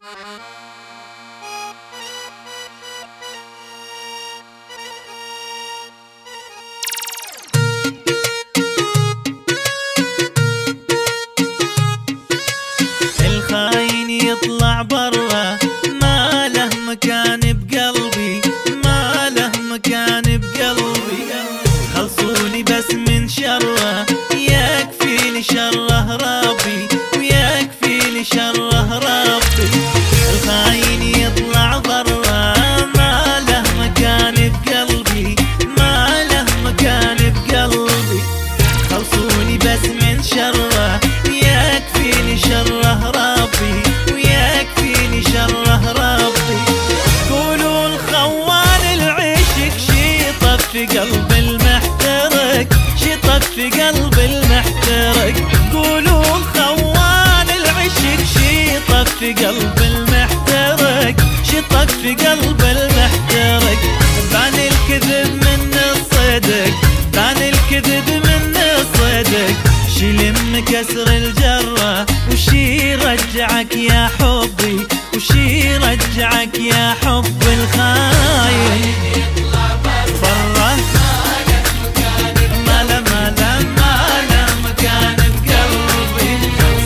الخاين يطلع برا، ما له مكان بقلبي، ما له مكان بقلبي. خلصوني بس من شره، يكفيني شره ربي، ويكفيني شره ربي. الخاين يطلع برا، ما له مكان بقلبي، ما له مكان بقلبي. خلصوني بس من شره، يكفيني شره ربي، ويكفيني شره ربي. قولوا الخوان العشق شيطف في قلب المحترق، شيطف في قلب المحترق. قولوا الخوان العشق شيطف في قلب المحترق، شيطف في قلب المحترق. بان الكذب من الصدق، بان الكذب من الصدق. شي لم كسر الجرة، وشي رجعك يا حبي، وشي رجعك يا حب الخاين. برا ما له ما له ما له مكان بقلبي،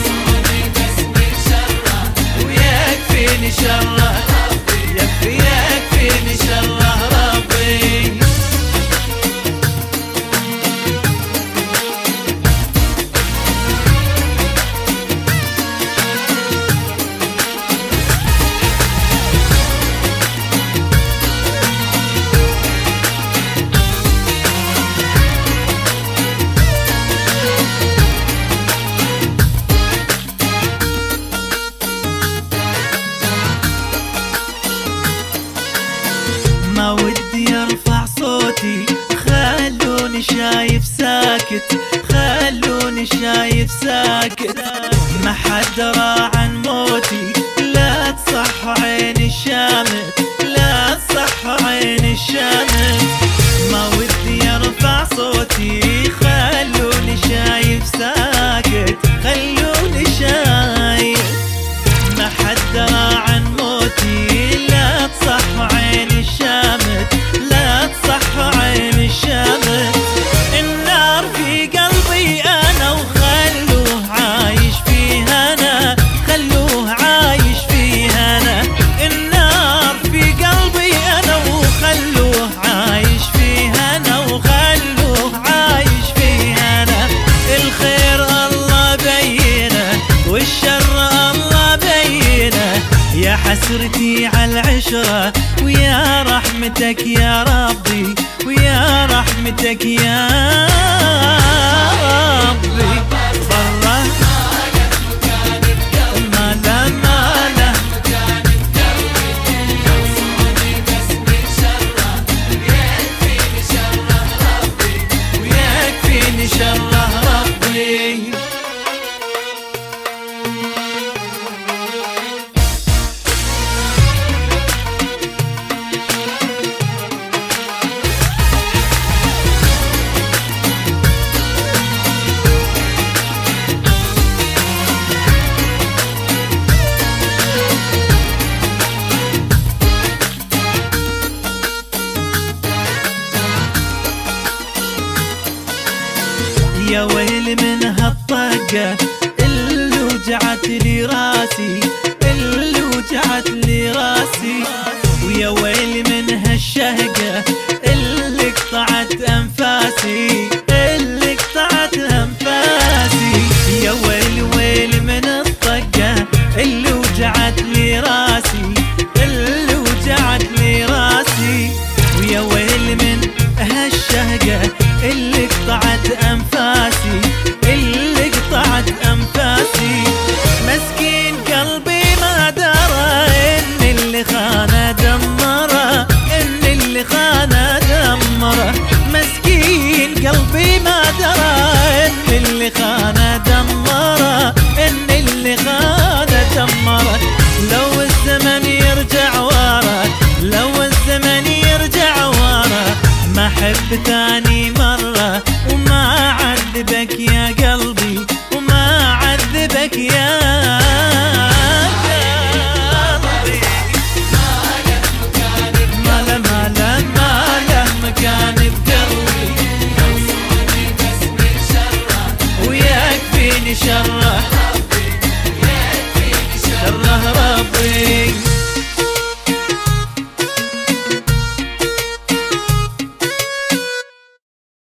ويكفيني شره، يكفيني شره ربي. ما ودي ارفع صوتي، خلوني شايف ساكت، خلوني شايف ساكت. ما حد درى عن موتي، لا تصح عين الشامت، لا تصح عين الشامت. ما ودي ارفع صوتي، خلوني شايف ساكت، خلوني شايف. ما حد درى عن موتي، لا تصح عين الشامت، لا تصح عين الشامت. النار في قلبي انا، وخلوه عايش فيها انا، خلوه عايش فيها انا. النار في قلبي انا، وخلوه عايش فيها انا، وخلوه عايش فيها انا. الخير الله بينه، والشر الله بينه. يا حسرتي على العشرة، ويا رحمتك يا ربي، ويا رحمتك يا ربي. برا ما له ما له، ويكفيني شره ربي. يا ويلي من هالطقة اللي وجعت لي راسي، اللي وجعت لي راسي. ويا ويلي من هالشهقة اللي قطعت أنفاسي، اللي قطعت أنفاسي. يا ويلي ويلي من الطقة اللي وجعت لي راسي، اللي وجعت لي راسي. ويا ويلي من هالشهقة اللي قطعت أنفاسي، اللي قطعت أنفاسي. مسكين قلبي ما درى إن اللي خانه دمره، إن اللي خانه دمره. مسكين قلبي ما درى إن اللي خانه دمره، إن اللي خانه دمره. لو الزمن يرجع ورا، لو الزمن يرجع ورا، ما أحب ثاني مرة، وما أعذبك يا قلبي، وما أعذبك يا قلبي. تشرف